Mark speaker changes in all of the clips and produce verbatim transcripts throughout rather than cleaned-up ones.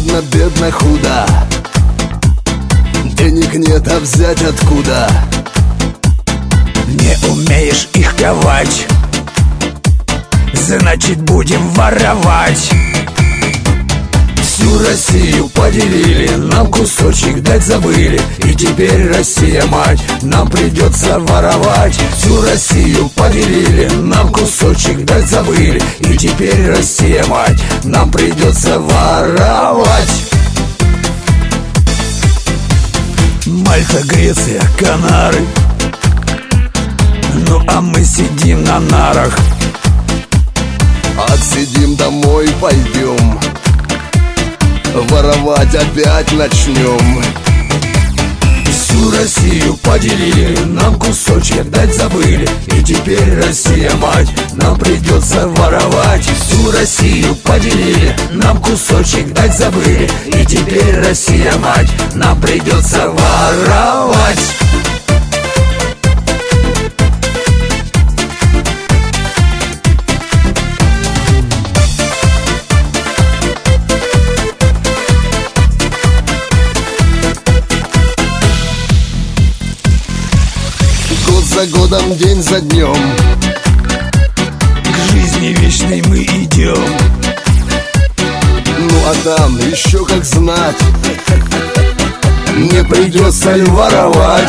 Speaker 1: бедно, бедно, худо. Денег нет, а взять откуда?
Speaker 2: Не умеешь их ковать, значит будем воровать.
Speaker 1: Всю Россию поделили, нам кусочек дать забыли. И теперь Россия, мать, нам придется воровать. Всю Россию поделили, нам кусочек дать забыли. И теперь Россия, мать, нам придется воровать.
Speaker 2: Мальта, Греция, Канары, ну а мы сидим на нарах.
Speaker 1: Отсидим, домой пойдем, воровать опять начнем. Всю Россию поделили, нам кусочек дать забыли. И теперь Россия, мать, нам придется воровать. Всю Россию поделили, нам кусочек дать забыли. И теперь Россия, мать, нам придется воровать. Год за годом, день за днем,
Speaker 2: к жизни вечной мы идем.
Speaker 1: Ну а там еще как знать, не придется ли воровать.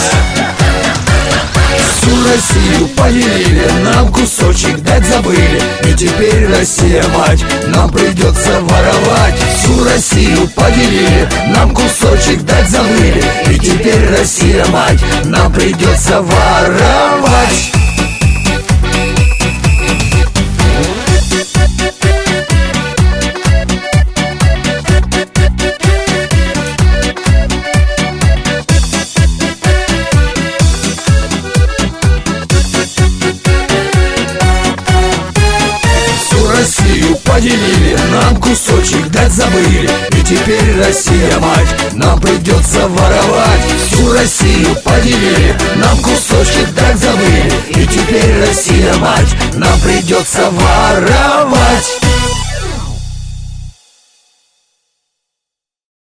Speaker 1: Всю Россию поделили, нам кусочек дать забыли. И теперь Россия, мать, нам придется воровать. Всю Россию поделили, нам кусочек дать забыли. И теперь Россия, мать, нам придется воровать. Россию поделили, нам кусочек дать забыли. И теперь Россия, мать, нам придется воровать. Всю Россию поделили, нам кусочек дать забыли. И теперь Россия, мать, нам придется воровать.